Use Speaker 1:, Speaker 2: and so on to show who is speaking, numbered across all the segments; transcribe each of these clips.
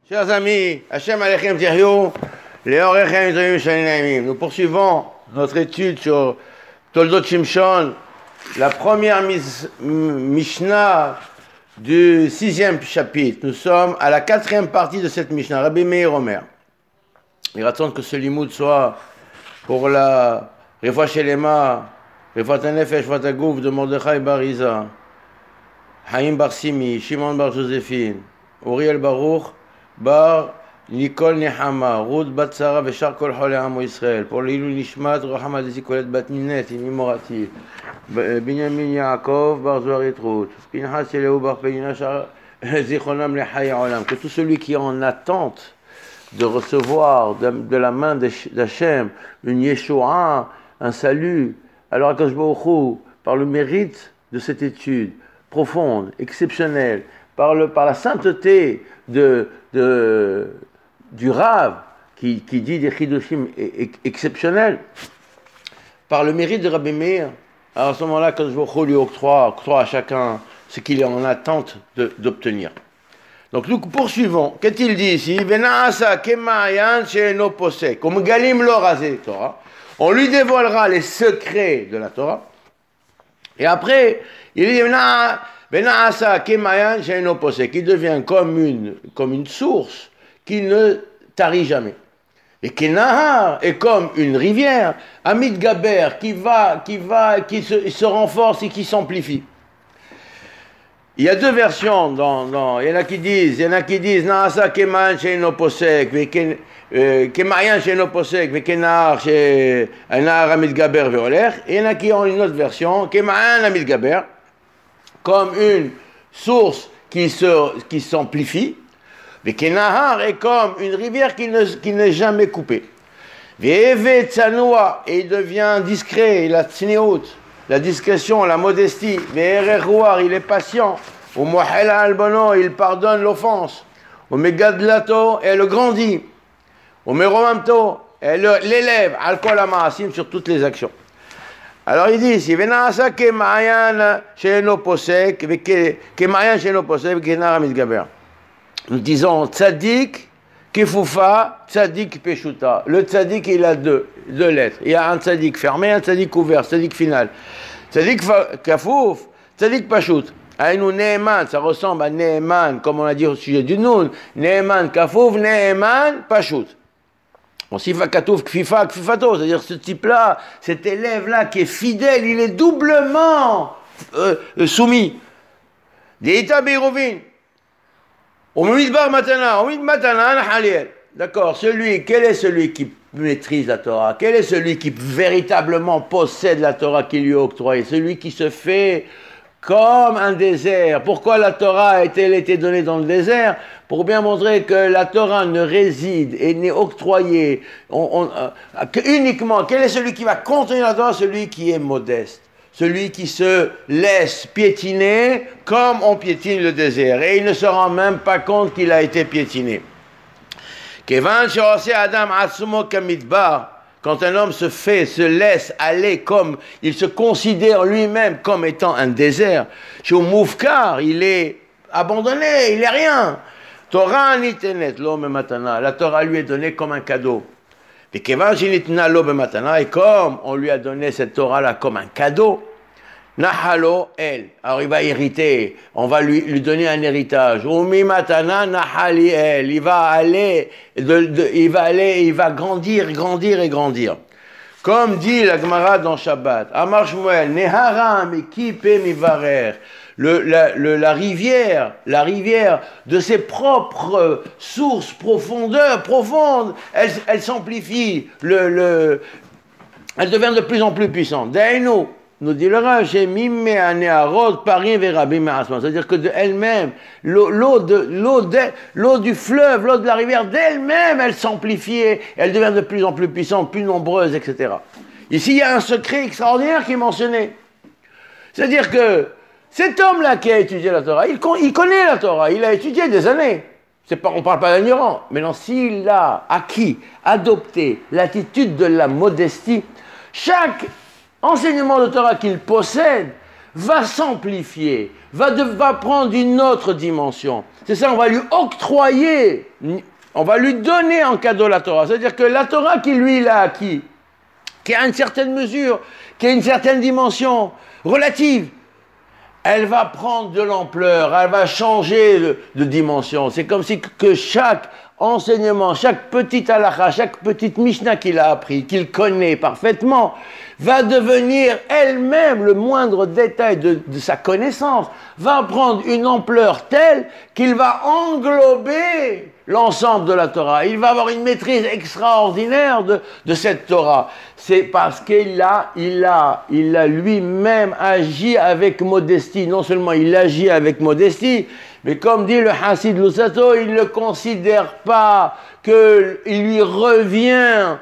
Speaker 1: Chers amis, Hachem Alechem Tiryu, Leorechem Tiryu Shalinaimim. Nous poursuivons notre étude sur Toldot Shimshon, la première Mishnah du 6e chapitre. Nous sommes à la 4e partie de cette Mishnah, Rabbi Meir Omer. Il attend que ce limoud soit pour la Refoua Shelema, Refoua Tanefesh, Refoua Tagouf de Mordechai Bar Iza, Haïm Bar Simi, Shimon Bar Joséphine, Uriel Baruch, Bar Nicole Nehama, Ruth Batsara Veshar Kol Chole Amo Israël, pour l'Ilou Nishmat, Rohama Desikolet Bat Ninet, Imimorati, Binyamin Yaakov, Bar Zoharit Ruth, Pinchas Eleu Bar Peinina Zichronam Lechai Olam, que tout celui qui est en attente de recevoir de la main d'Hachem une Yeshua, un salut, alors Akadosh Baruch Hu, par le mérite de cette étude profonde, exceptionnelle, par la sainteté du Rav qui dit des Chidushim exceptionnels, par le mérite de Rabbi Meir, alors à ce moment-là, Akadosh Baruch Hu lui octroie à chacun ce qu'il est en attente d'obtenir. Donc nous poursuivons. Qu'est-il dit ici? On lui dévoilera les secrets de la Torah. Et après, il dit qui devient comme une source qui ne tarit jamais. Et Kenahar est comme une rivière, Amid Gaber, qui se renforce et qui s'amplifie. Il y a deux versions il y en a qui disent Naasa Keman Sheino Posek, Kemayan Sheino Posek, Vekenar Shenar Amid Gaber Veoler. Et il y en a qui ont une autre version, Kemayan Amid Gaber, comme une source qui s'amplifie. Vekenahar est comme une rivière qui n'est jamais coupée. Ve'eve Tzanoua, et il devient discret, la tsneout, la discrétion, la modestie. Ve'ererouar, il est patient. Au Mohela Albono, il pardonne l'offense. Au Megadlato, elle le grandit. Au Meromamto, elle l'élève. Al-Kol HaMa'asim, sur toutes les actions. Alors il dit ici, Venasa Kemayan Sheeno Posek, Kemayan Sheeno Posek, Kenar Mitgaber. Nous disons Tzadik, Kefoufa, Tzadik Peshuta. Le Tzadik, il a deux lettres. Il y a un Tzadik fermé, un Tzadik ouvert, Tzadik final. Tzadik Kafouf, Tzadik Pashut. Aïnou Neeman, ça ressemble à Neeman, comme on a dit au sujet du Noun. Neeman Kafouf, Neeman Pashut. On sifa Katouf Kfifa, Kfifato, c'est-à-dire ce type-là, cet élève-là qui est fidèle, il est doublement soumis. Deita Beirovin. Omidbar Matana, Omid Matana, Haliel. D'accord, quel est celui qui maîtrise la Torah? Quel est celui qui véritablement possède la Torah qui lui est octroyée? Celui qui se fait comme un désert. Pourquoi la Torah a-t-elle été donnée dans le désert? Pour bien montrer que la Torah ne réside et n'est octroyée uniquement. Quel est celui qui va contenir la Torah? Celui qui est modeste. Celui qui se laisse piétiner comme on piétine le désert. Et il ne se rend même pas compte qu'il a été piétiné. Quand un homme se laisse aller comme, il se considère lui-même comme étant un désert, chez Moufkar, il est abandonné, il n'est rien. Torah nitenet lo matana, la Torah lui est donnée comme un cadeau. Et comme on lui a donné cette Torah-là comme un cadeau, Nahalo el. Alors il va hériter, on va lui donner un héritage. Umi matana nahali el. Il va grandir. Comme dit la Gemara dans Shabbat, Amar Shmuel, Neharam ekipe mivarer. La rivière de ses propres sources profondes, elle s'amplifie, elle devient de plus en plus puissante. Dainu, nous dit le Rav, c'est-à-dire que d'elle-même, l'eau du fleuve, l'eau de la rivière, d'elle-même, elle s'amplifie, elle devient de plus en plus puissante, plus nombreuse, etc. Ici, il y a un secret extraordinaire qui est mentionné. C'est-à-dire que cet homme-là qui a étudié la Torah, il connaît la Torah, il a étudié des années. On ne parle pas d'ignorant. Maintenant, s'il a adopté l'attitude de la modestie, chaque enseignement de Torah qu'il possède va s'amplifier, va prendre une autre dimension. C'est ça, on va lui octroyer, on va lui donner en cadeau la Torah. C'est-à-dire que la Torah qui lui l'a acquis, qui a une certaine mesure, qui a une certaine dimension relative, elle va prendre de l'ampleur, elle va changer de dimension. C'est comme si que chaque enseignement, chaque petite halakha, chaque petite mishnah qu'il a appris, qu'il connaît parfaitement, va devenir elle-même, le moindre détail de sa connaissance, va prendre une ampleur telle qu'il va englober l'ensemble de la Torah. Il va avoir une maîtrise extraordinaire de cette Torah. C'est parce qu'il a lui-même agi avec modestie. Non seulement il agit avec modestie, mais comme dit le Hassid Lusato, il ne considère pas qu'il lui revient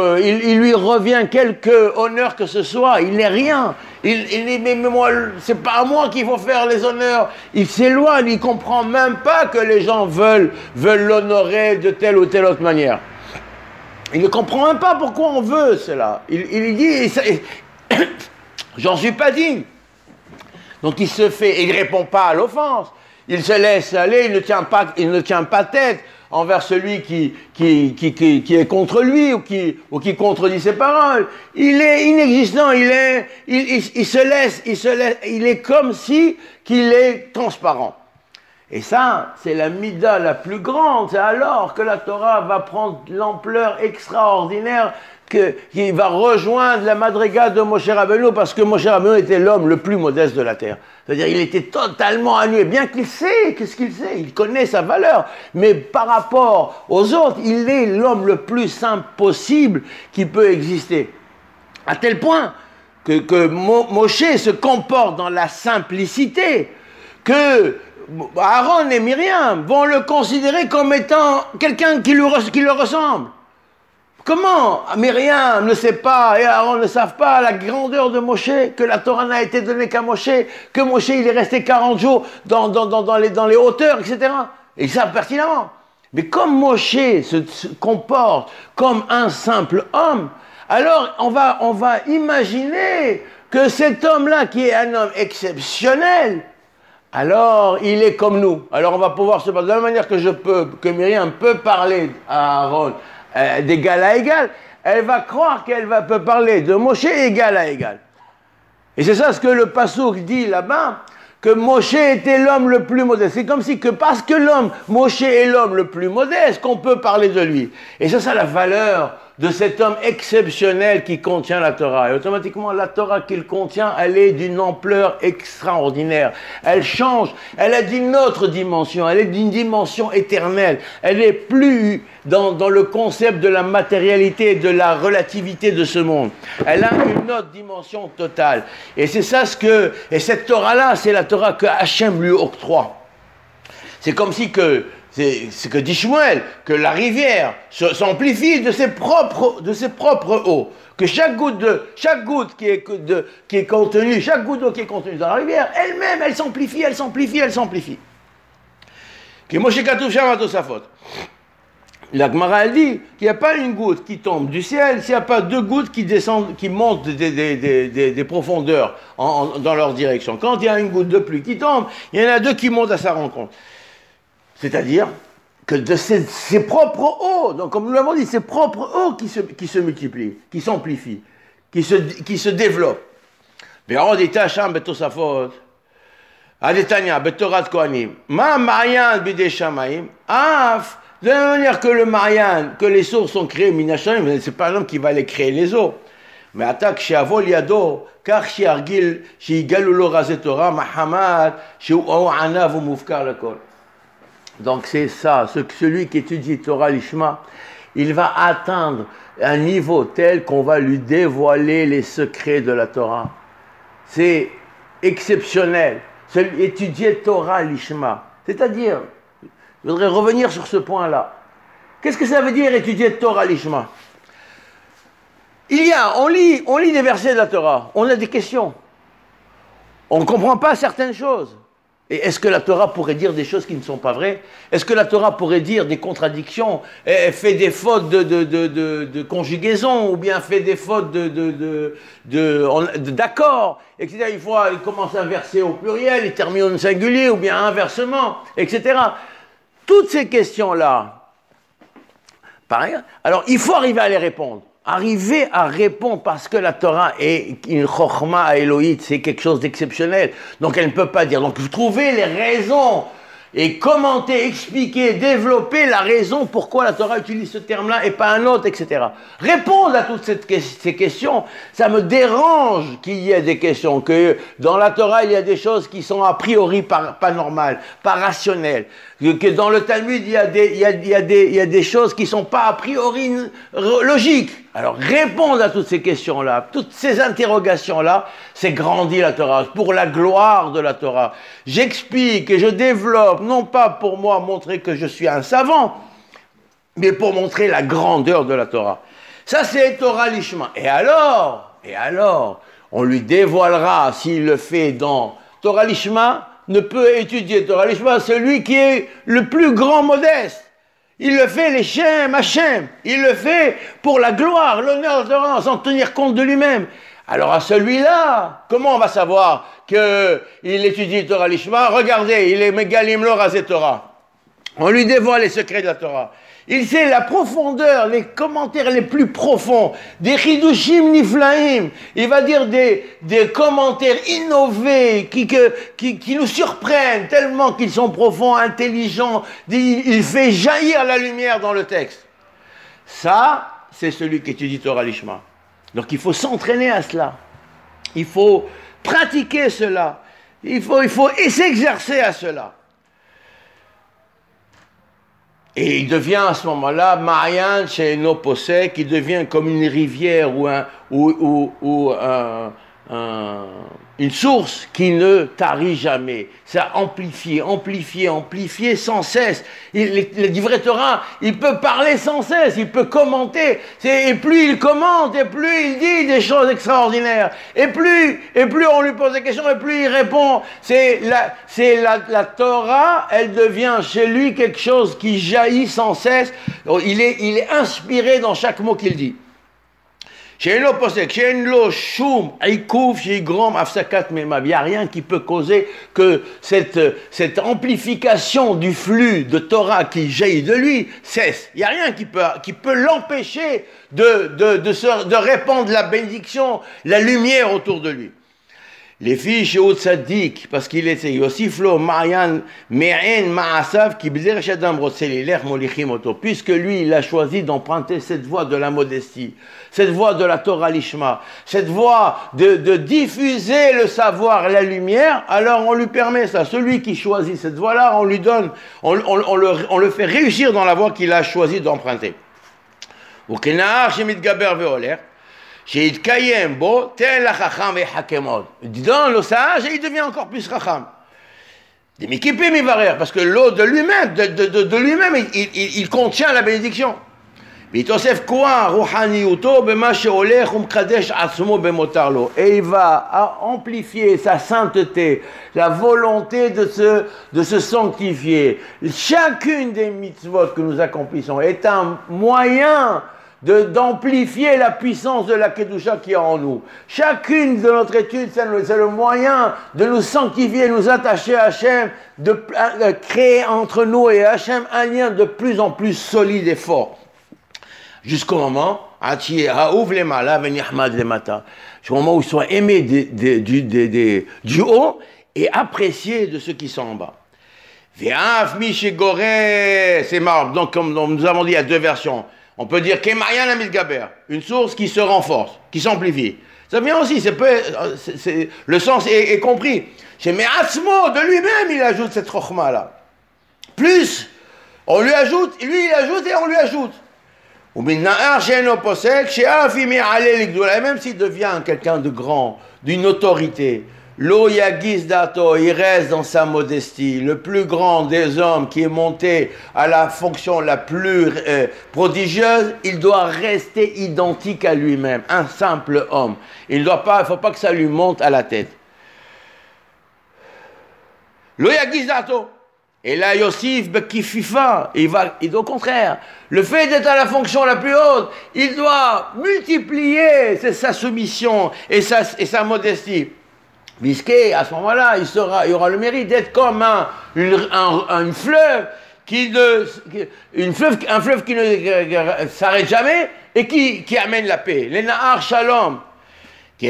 Speaker 1: quelque honneur que ce soit. Il n'est rien. Il dit, mais moi, c'est pas à moi qu'il faut faire les honneurs. Il s'éloigne, il comprend même pas que les gens veulent l'honorer de telle ou telle autre manière. Il ne comprend même pas pourquoi on veut cela. Il dit, j'en suis pas digne. Donc il se fait, il ne répond pas à l'offense. Il se laisse aller, il ne tient pas tête envers celui qui est contre lui ou qui contredit ses paroles. Il est inexistant, il se laisse, il est comme si qu'il est transparent. Et ça, c'est la mida la plus grande. C'est alors que la Torah va prendre l'ampleur extraordinaire qui va rejoindre la madriga de Moshe Rabbeinu, parce que Moshe Rabbeinu était l'homme le plus modeste de la terre. C'est-à-dire, il était totalement annulé, bien qu'il sait, qu'est-ce qu'il sait, il connaît sa valeur, mais par rapport aux autres, il est l'homme le plus simple possible qui peut exister. À tel point que Moshe se comporte dans la simplicité, que Aaron et Myriam vont le considérer comme étant quelqu'un qui le ressemble. Comment Myriam ne sait pas et Aaron ne savent pas la grandeur de Moshe, que la Torah n'a été donnée qu'à Moshe, que Moshe il est resté 40 jours dans les hauteurs, etc. Et ils savent pertinemment. Mais comme Moshe se comporte comme un simple homme, alors on va imaginer que cet homme-là, qui est un homme exceptionnel, alors il est comme nous. Alors on va pouvoir se parler de la même manière que Myriam peut parler à Aaron d'égal à égal, elle va croire qu'elle peut parler de Moshe égal à égal. Et c'est ça ce que le Passouk dit là-bas, que Moshe était l'homme le plus modeste. C'est comme si que parce que Moshe est l'homme le plus modeste, qu'on peut parler de lui. Et c'est ça la valeur de cet homme exceptionnel qui contient la Torah. Et automatiquement, la Torah qu'il contient, elle est d'une ampleur extraordinaire. Elle change, elle est d'une autre dimension, elle est d'une dimension éternelle. Elle n'est plus dans le concept de la matérialité et de la relativité de ce monde. Elle a une autre dimension totale. Et c'est ça et cette Torah-là, c'est la Torah que Hachem lui octroie. C'est comme si c'est ce que dit Shmuel, que la rivière s'amplifie de ses propres eaux, que chaque goutte qui est contenue, chaque goutte d'eau qui est contenue dans la rivière, elle-même, elle s'amplifie. Que Moshe Katouf Shama Tosafot. La Gemara, elle dit qu'il n'y a pas une goutte qui tombe du ciel s'il n'y a pas deux gouttes qui descendent, qui montent des profondeurs dans leur direction. Quand il y a une goutte de pluie qui tombe, il y en a deux qui montent à sa rencontre. C'est-à-dire que de ses propres eaux, donc comme nous l'avons dit, ses propres eaux qui se multiplient, qui s'amplifient, qui se développent. Ve'od itasham betosafot, adetanya betorat kohanim, ma Marian bidei shamayim, af, de la même manière que le Marian, que les eaux sont créées minashamayim, c'est pas l'homme qui va les créer les eaux. Mais attaque chez Avol Yado, car chez Argil, chez Galulo Razetora, Mahamad, chez Ouanav ou Moufkar Lakol. Donc c'est ça, celui qui étudie Torah Lishma, il va atteindre un niveau tel qu'on va lui dévoiler les secrets de la Torah. C'est exceptionnel, étudier Torah Lishma. C'est-à-dire, je voudrais revenir sur ce point-là. Qu'est-ce que ça veut dire étudier Torah Lishma? On lit des versets de la Torah, on a des questions. On ne comprend pas certaines choses. Et est-ce que la Torah pourrait dire des choses qui ne sont pas vraies? Est-ce que la Torah pourrait dire des contradictions? Elle fait des fautes de conjugaison, ou bien fait des fautes d'accord, etc. Il commence un verset au pluriel, il termine au singulier, ou bien inversement, etc. Toutes ces questions-là, pareil. Alors, il faut arriver à les répondre. Arriver à répondre parce que la Torah est une chokhma Elohit, c'est quelque chose d'exceptionnel. Donc, elle ne peut pas dire. Donc, vous trouvez les raisons et commenter, expliquer, développer la raison pourquoi la Torah utilise ce terme-là et pas un autre, etc. Répondre à toutes ces questions, ça me dérange qu'il y ait des questions, que dans la Torah, il y a des choses qui sont a priori pas normales, pas rationnelles, que dans le Talmud, il y a des choses qui ne sont pas a priori logiques. Alors, répondre à toutes ces questions-là, toutes ces interrogations-là, c'est grandir la Torah, pour la gloire de la Torah. J'explique et je développe, non pas pour moi montrer que je suis un savant, mais pour montrer la grandeur de la Torah. Ça, c'est Torah Lishma. Et alors, on lui dévoilera, s'il le fait dans Torah Lishma, ne peut étudier Torah Lishma celui qui est le plus grand modeste. Il le fait l'Echem, Hachem. Il le fait pour la gloire, l'honneur de Torah, sans tenir compte de lui-même. Alors à celui-là, comment on va savoir qu'il étudie Torah Lishma? Regardez, il est Megalim lo Razé Torah. On lui dévoile les secrets de la Torah. Il sait la profondeur, les commentaires les plus profonds, des chidushim niflaim. Il va dire des commentaires innovés qui nous surprennent tellement qu'ils sont profonds, intelligents. Il fait jaillir la lumière dans le texte. Ça, c'est celui qui étudie Torah Lishma. Donc il faut s'entraîner à cela. Il faut pratiquer cela. Il faut s'exercer à cela. Et il devient à ce moment-là, Ma'ayan She'eno Posek, qui devient comme une rivière ou une source qui ne tarit jamais. Ça amplifie sans cesse. Le vrai Torah, il peut parler sans cesse, il peut commenter. Et plus il commente, et plus il dit des choses extraordinaires. Et plus on lui pose des questions, et plus il répond. La Torah, elle devient chez lui quelque chose qui jaillit sans cesse. Il est inspiré dans chaque mot qu'il dit. Il n'y a rien qui peut causer que cette amplification du flux de Torah qui jaillit de lui cesse. Il n'y a rien qui peut l'empêcher de répandre la bénédiction, la lumière autour de lui. Les filles chez Tzaddik, parce qu'il était Yosiflo, Marian, Me'en, Ma'asav, qui puisque lui, il a choisi d'emprunter cette voie de la modestie, cette voie de la Torah Lishma, cette voie de diffuser le savoir, la lumière, alors on lui permet ça. Celui qui choisit cette voie-là, on lui donne, on le fait réussir dans la voie qu'il a choisi d'emprunter. Ou Kenahar, Shemit Gaber Veoler, dans le sage, il devient encore plus racham. Parce que l'eau de lui-même, il contient la bénédiction. Et il va amplifier sa sainteté, la volonté de se sanctifier. Chacune des mitzvot que nous accomplissons est un moyen d'amplifier la puissance de la Kedusha qui est en nous. Chacune de notre étude, c'est le moyen de nous sanctifier, nous attacher à Hachem, de créer entre nous et Hachem un lien de plus en plus solide et fort. Jusqu'au moment, jusqu'au moment où ils soient aimés du haut et appréciés de ceux qui sont en bas. C'est marrant, donc comme nous avons dit, il y a deux versions. On peut dire Kemayan Amit Gaber, une source qui se renforce, qui s'amplifie. Ça vient aussi, le sens est compris. Chez Me'atzmo, de lui-même, il ajoute cette chokhma-là. Plus, on lui ajoute, lui il ajoute et on lui ajoute. Ou Minna'ar She'eno Posek, She'afi Mi'ale Ligdoula, même s'il devient quelqu'un de grand, d'une autorité, Lo Yagis Dato, il reste dans sa modestie. Le plus grand des hommes qui est monté à la fonction la plus prodigieuse, il doit rester identique à lui-même, un simple homme. Il ne faut pas que ça lui monte à la tête. Lo yagizato. Et là, Yossif, Bekififa, au contraire, le fait d'être à la fonction la plus haute, il doit multiplier sa soumission et sa modestie. Puisque, à ce moment-là, il aura le mérite d'être comme un fleuve un fleuve qui ne s'arrête jamais et qui amène la paix. Les Nahar Shalom. Et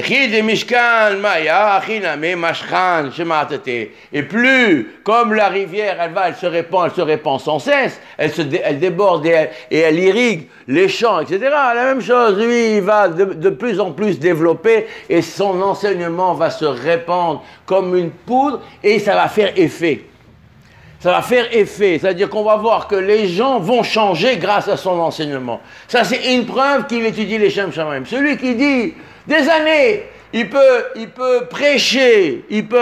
Speaker 1: plus, comme la rivière, elle se répand sans cesse, elle déborde et elle irrigue les champs, etc. La même chose, lui, il va de plus en plus développer et son enseignement va se répandre comme une poudre et ça va faire effet. Ça va faire effet, c'est-à-dire qu'on va voir que les gens vont changer grâce à son enseignement. Ça, c'est une preuve qu'il étudie les Shem Shamaim. Celui qui dit des années, il peut prêcher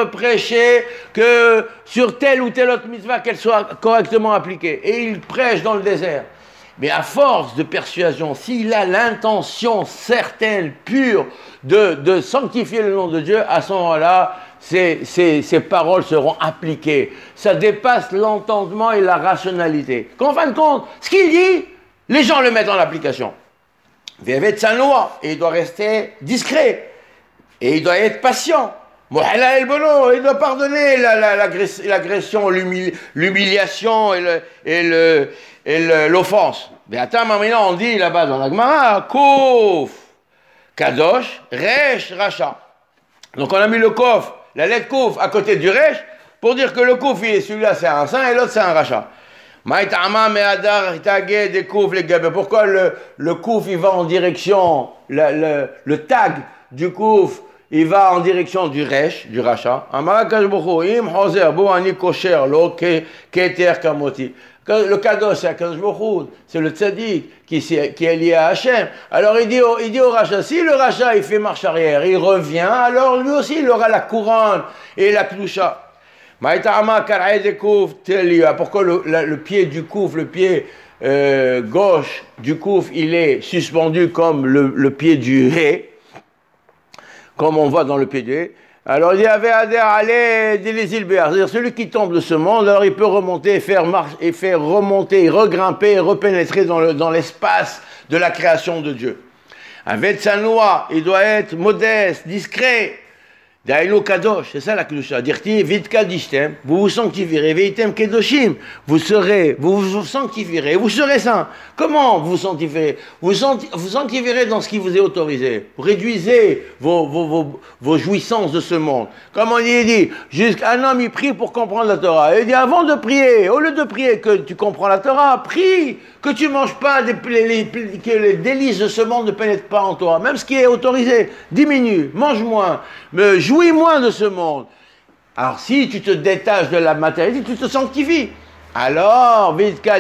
Speaker 1: que sur telle ou telle autre mitzvah qu'elle soit correctement appliquée. Et il prêche dans le désert. Mais à force de persuasion, s'il a l'intention certaine, pure, de sanctifier le nom de Dieu, à ce moment-là, ces paroles seront appliquées. Ça dépasse l'entendement et la rationalité. Qu'en fin de compte, ce qu'il dit, les gens le mettent en application. Vévet Sanoa, et il doit rester discret. Et il doit être patient. Mohela El Bono, il doit pardonner l'agression, l'humiliation et l'offense. Mais attends, maintenant on dit là-bas dans la Gemara, Kouf, Kadosh, Resh, Racha. Donc on a mis le Kof, la lettre Kouf à côté du Resh, pour dire que le Kouf, celui-là c'est un saint et l'autre c'est un Racha. Pourquoi le Kouf il va en direction, le tag du Kouf, il va en direction du Resh, du Racha. Le Kadosh, c'est Akadosh Baruch Hu, c'est le tzaddik qui est lié à Hachem. Alors il dit au Racha, si le Racha il fait marche arrière, il revient, alors lui aussi il aura la couronne et la klusha. Pourquoi le pied du Kouf, le pied gauche du Kouf, il est suspendu comme le pied du Hé, comme on voit dans le pied du Hé. Alors il y avait aller des Ilbéar, c'est-à-dire celui qui tombe de ce monde, alors il peut remonter, faire remonter, regrimper, repénétrer dans l'espace de la création de Dieu. Avec sa loi, il doit être modeste, discret. Daïlo Kadosh, c'est ça la Kedusha. Dirti, vit kadishtem, vous vous sanctifierez, veitem kedoshim, vous vous sanctifierez, vous serez saints. Comment vous sanctifierez? Vous sanctifierez dans ce qui vous est autorisé. Vous réduisez vos jouissances de ce monde. Comme on dit, jusqu'un homme il prie pour comprendre la Torah. Il dit, avant de prier, au lieu de prier que tu comprends la Torah, prie que tu ne manges pas, que les délices de ce monde ne pénètrent pas en toi. Même ce qui est autorisé, diminue, mange moins, jouis moins de ce monde. Alors si tu te détaches de la matérialité, tu te sanctifies. Alors,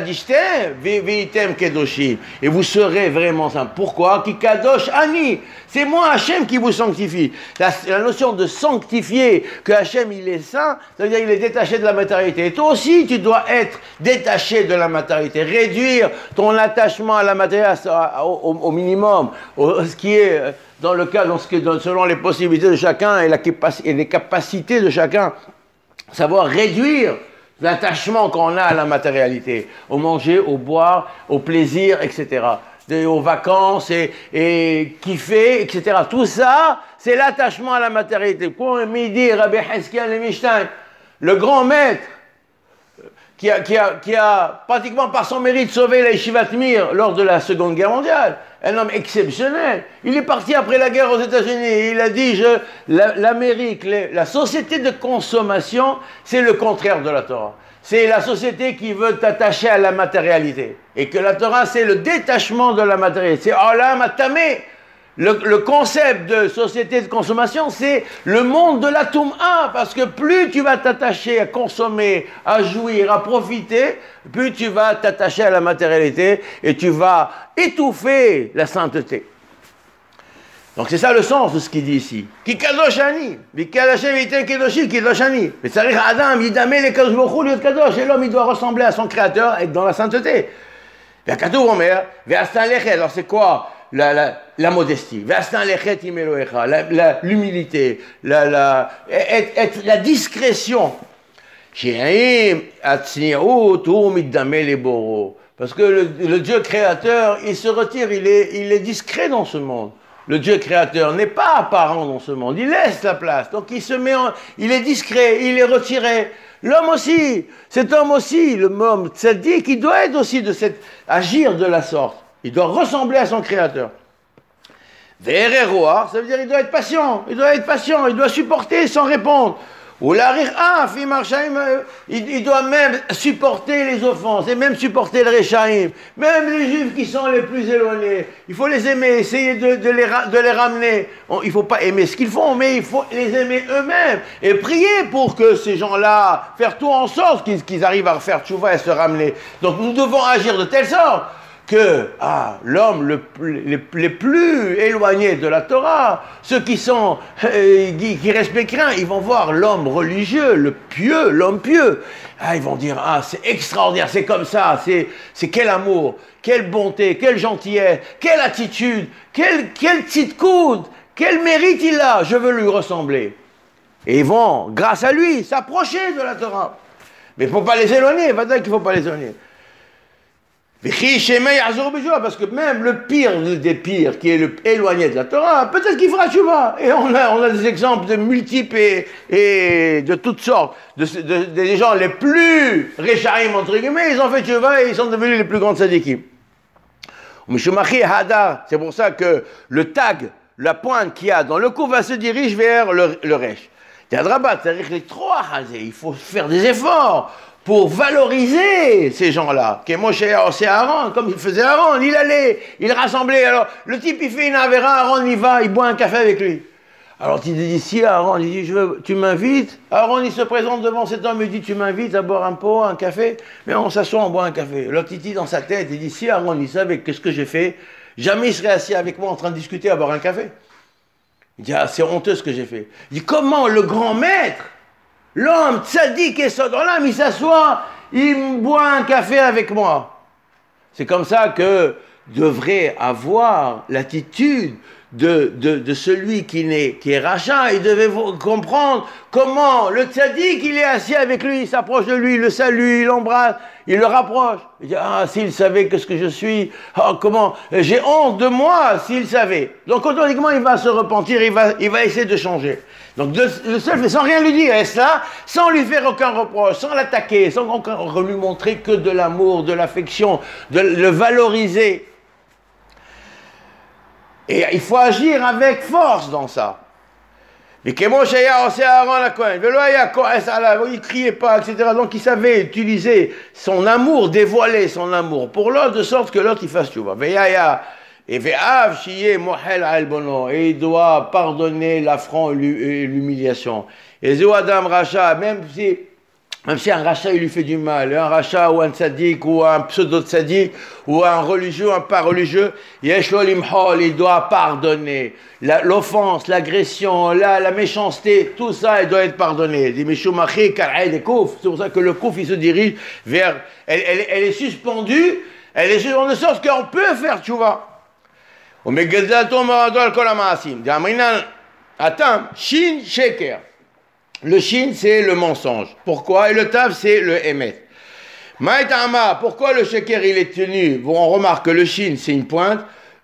Speaker 1: vitem kedoshim, et vous serez vraiment saints. Pourquoi? Ki kadosh ani, c'est moi Hachem qui vous sanctifie. La notion de sanctifier, que Hachem il est saint, ça veut dire qu'il est détaché de la matérialité. Et toi aussi, tu dois être détaché de la matérialité, réduire ton attachement à la matérialité au minimum, ce qui est dans le cas, selon les possibilités de chacun et les capacités de chacun, savoir réduire l'attachement qu'on a à la matérialité, au manger, au boire, au plaisir, etc., aux vacances et kiffer, etc. Tout ça, c'est l'attachement à la matérialité. Pour midi, Rabbi Hezkel et Mishtain, le grand maître, qui a pratiquement par son mérite sauvé la Yeshivat Mir lors de la Seconde Guerre mondiale, un homme exceptionnel. Il est parti après la guerre aux États-Unis. Il a dit, l'Amérique, la société de consommation, c'est le contraire de la Torah. C'est la société qui veut t'attacher à la matérialité. Et que la Torah, c'est le détachement de la matérialité. C'est Olam Atamé. Le concept de société de consommation, c'est le monde de la Toum'a, parce que plus tu vas t'attacher à consommer, à jouir, à profiter, plus tu vas t'attacher à la matérialité et tu vas étouffer la sainteté. Donc c'est ça le sens de ce qu'il dit ici. Ki kadosh ani, vi kadashem iten kedoshi, kadosh ani. Mais ça arrive Adam, yidamé le kadosh bochou liot kadosh, et l'homme il doit ressembler à son créateur, être dans la sainteté. Ve'akatou omer, ve'astan lechet, alors c'est quoi? La modestie, l'humilité, la discrétion. Parce que le Dieu créateur, il se retire, il est discret dans ce monde. Le Dieu créateur n'est pas apparent dans ce monde, il laisse la place. Donc il est discret, il est retiré. L'homme aussi, cet homme aussi, l'homme tzaddik, il doit être aussi agir de la sorte. Il doit ressembler à son créateur. Ve'ereroar, ça veut dire qu'il doit être patient, il doit supporter sans répondre. Ou il doit même supporter les offenses et même supporter le Rechaim. Même les Juifs qui sont les plus éloignés, il faut les aimer, essayer de les ramener. Il ne faut pas aimer ce qu'ils font, mais il faut les aimer eux-mêmes et prier pour que ces gens-là, faire tout en sorte qu'ils arrivent à faire tchouva et se ramener. Donc nous devons agir de telle sorte que l'homme les plus éloignés de la Torah, ceux qui respectent rien, ils vont voir l'homme religieux, l'homme pieux. Ils vont dire, c'est extraordinaire, c'est comme ça, c'est quel amour, quelle bonté, quelle gentillesse, quelle attitude, quel tzidkout, quel mérite il a, je veux lui ressembler. Et ils vont, grâce à lui, s'approcher de la Torah. Mais il ne faut pas les éloigner, il va dire qu'il ne faut pas les éloigner. Parce que même le pire des pires, qui est éloigné de la Torah, peut-être qu'il fera tchouva. Et on a des exemples de multiples et de toutes sortes, des gens les plus réchaïm, entre guillemets, ils ont fait tchouva et ils sont devenus les plus grands tzadikim. C'est pour ça que le tag, la pointe qu'il y a dans le coup va se diriger vers le resh. C'est-à-dire les trois, il faut faire des efforts pour valoriser ces gens-là. C'est Aaron, comme il faisait Aaron, il rassemblait. Alors, le type, il fait une avéra, Aaron, il va, il boit un café avec lui. Alors, il dit, si Aaron, il dit, tu m'invites. Aaron, il se présente devant cet homme, il dit, tu m'invites à boire un pot, un café. Mais on s'assoit, on boit un café. L'autre, il dit dans sa tête, il dit, si Aaron, il savait qu'est-ce que j'ai fait, jamais il serait assis avec moi en train de discuter à boire un café. Il dit, c'est honteux ce que j'ai fait. Il dit, comment le grand maître, l'homme tzaddik et Sodom, il s'assoit, il boit un café avec moi. C'est comme ça que devrait avoir l'attitude de celui qui est rachat. Il devait comprendre comment le tzaddik, il est assis avec lui, il s'approche de lui, il le salue, il l'embrasse, il le rapproche. Il dit, s'il savait que ce que je suis, comment, j'ai honte de moi s'il savait. Donc automatiquement, il va se repentir, il va essayer de changer. Donc le seul fait, sans rien lui dire, et cela, sans lui faire aucun reproche, sans l'attaquer, sans lui montrer que de l'amour, de l'affection, de le valoriser. Et il faut agir avec force dans ça. Il ne criait pas, etc. Donc il savait utiliser son amour, dévoiler son amour pour l'autre, de sorte que l'autre il fasse tchouva. Et il doit pardonner l'affront et l'humiliation. Et Adam Racha, même si un rachat il lui fait du mal, un rachat ou un tzaddik ou un pseudo-tzaddik ou un religieux, un pas religieux, il doit pardonner. L'offense, l'agression, la méchanceté, tout ça, il doit être pardonné. C'est pour ça que le kouf, il se dirige vers... Elle est suspendue, de sorte qu'on peut faire tchouva. Shin sheker. Le shin, c'est le mensonge. Pourquoi? Et le tav, c'est le emet. Maïtama, pourquoi le sheker, il est tenu? Bon, on remarque que le shin, c'est une pointe.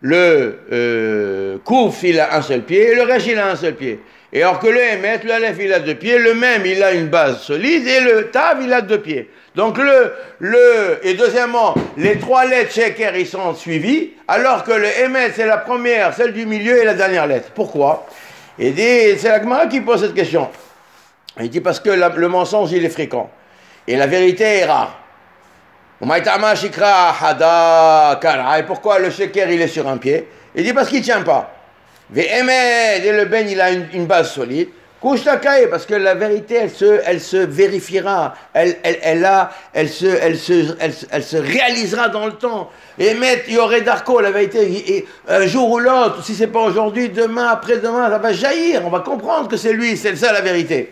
Speaker 1: Le kouf, il a un seul pied. Et le resh, il a un seul pied. Et alors que le emet, le alef, il a deux pieds. Le même, il a une base solide. Et le tav, il a deux pieds. Donc et deuxièmement, les trois lettres sheker, ils sont suivis. Alors que le emet, c'est la première, celle du milieu et la dernière lettre. Pourquoi? Et c'est la Gemara qui pose cette question. Il dit parce que le mensonge, il est fréquent. Et la vérité est rare. Et pourquoi le sheker, il est sur un pied? Il dit parce qu'il ne tient pas. Et le ben, il a une base solide. Parce que la vérité, elle se vérifiera. Elle se réalisera dans le temps. Et il y aurait d'arco, la vérité, un jour ou l'autre, si ce n'est pas aujourd'hui, demain, après-demain, ça va jaillir. On va comprendre que c'est lui, c'est ça la vérité.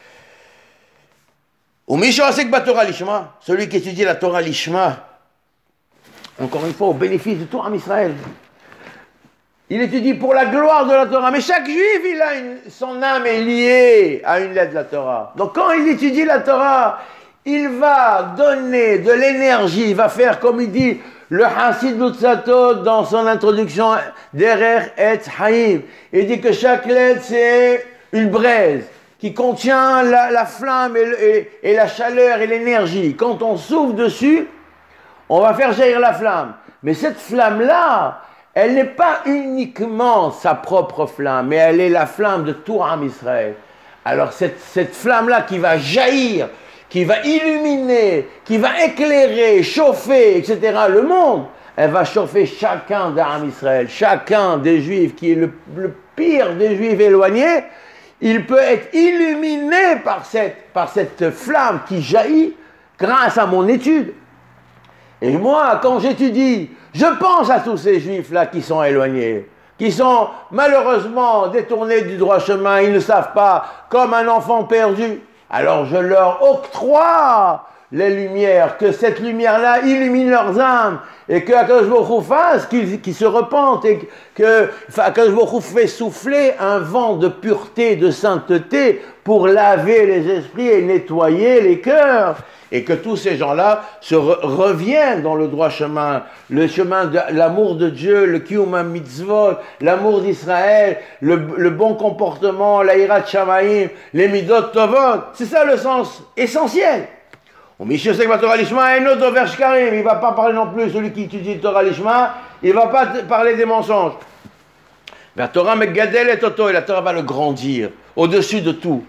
Speaker 1: Celui qui étudie la Torah Lishma, encore une fois, au bénéfice de tout Am Israël, il étudie pour la gloire de la Torah. Mais chaque juif, son âme est liée à une lettre de la Torah. Donc quand il étudie la Torah, il va donner de l'énergie, il va faire, comme il dit, le Hassid Lutzato dans son introduction Derer et Haïm. Il dit que chaque lettre, c'est une braise qui contient la flamme et la chaleur et l'énergie. Quand on souffle dessus, on va faire jaillir la flamme. Mais cette flamme-là, elle n'est pas uniquement sa propre flamme, mais elle est la flamme de tout Am Israël. Alors cette flamme-là qui va jaillir, qui va illuminer, qui va éclairer, chauffer, etc., le monde, elle va chauffer chacun d'Am Israël, chacun des Juifs qui est le pire des Juifs éloignés, il peut être illuminé par cette flamme qui jaillit grâce à mon étude. Et moi, quand j'étudie, je pense à tous ces Juifs-là qui sont éloignés, qui sont malheureusement détournés du droit chemin, ils ne savent pas, comme un enfant perdu. Alors je leur octroie les lumières, que cette lumière-là illumine leurs âmes, et que Akadosh Baruch Hu fasse qu'ils se repentent, et que Akadosh Baruch Hu fait souffler un vent de pureté, de sainteté, pour laver les esprits et nettoyer les cœurs, et que tous ces gens-là reviennent dans le droit chemin, le chemin de l'amour de Dieu, le Kiyum Mitzvot, l'amour d'Israël, le bon comportement, la Hirat Shamaim, les Midot Tovot. C'est ça le sens essentiel. Il ne va pas parler non plus, celui qui étudie le Torah Lishma, il ne va pas parler des mensonges. La Torah Megadel et Toto, et la Torah va le grandir, au-dessus de tout.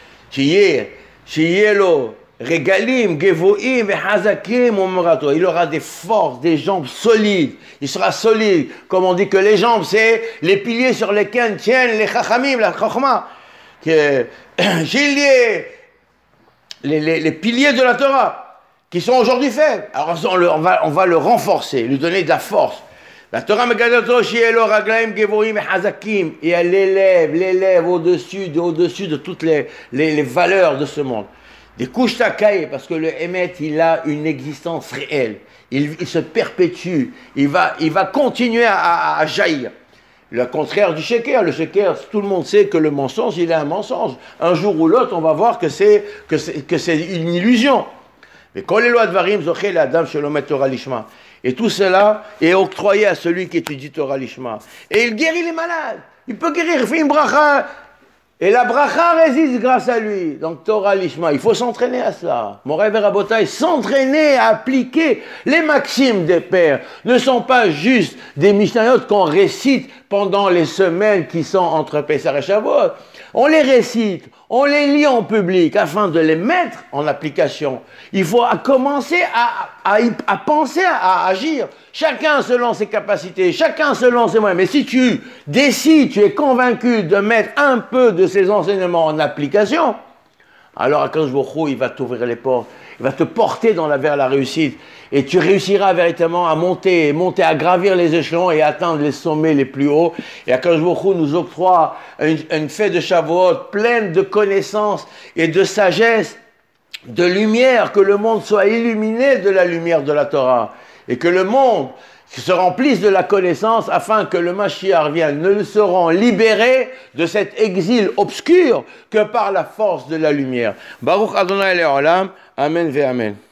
Speaker 1: Shiyelo, Regalim, Gevoim, Hazakim, Omrato. Il aura des forces, des jambes solides. Il sera solide. Comme on dit que les jambes, c'est les piliers sur lesquels tiennent les Chachamim, la Chochma. Les piliers de la Torah, qui sont aujourd'hui faibles. Alors on va le renforcer, lui donner de la force. La Torah Megadato, Shielo, Raglaim, Gevoim, Hazakim. Et elle l'élève au-dessus de toutes les valeurs de ce monde. Des couches takaï, parce que le Hémet, il a une existence réelle. Il se perpétue. Il va continuer à jaillir. Le contraire du sheker. Le sheker, tout le monde sait que le mensonge, il est un mensonge. Un jour ou l'autre, on va voir que c'est une illusion. Mais quand les lois de Varim, Zoché, la dame, Shelomet Torah Lishma. Et tout cela est octroyé à celui qui étudie Torah Lishma. Et il guérit les malades. Il peut guérir, il fait une bracha. Et la bracha résiste grâce à lui. Donc Torah Lishma, il faut s'entraîner à cela. Mon rêve et Rabotai, s'entraîner à appliquer les maximes des pères. Ne sont pas juste des Mishnayot qu'on récite pendant les semaines qui sont entre Pessah et Shavuot. On les récite, on les lit en public afin de les mettre en application. Il faut commencer à penser à agir. Chacun selon ses capacités, chacun selon ses moyens. Mais si tu décides, tu es convaincu de mettre un peu de ces enseignements en application, alors Akadosh Baruch Hu, il va t'ouvrir les portes, il va te porter vers la réussite. Et tu réussiras véritablement à monter, à gravir les échelons et atteindre les sommets les plus hauts. Et Akadosh Baruch Hu nous octroie une fête de Shavuot pleine de connaissances et de sagesse, de lumière, que le monde soit illuminé de la lumière de la Torah. Et que le monde se remplisse de la connaissance afin que le Mashiach vienne. Ne seront libérés de cet exil obscur que par la force de la lumière. Baruch Adonai Le'olam. Amen ve Amen.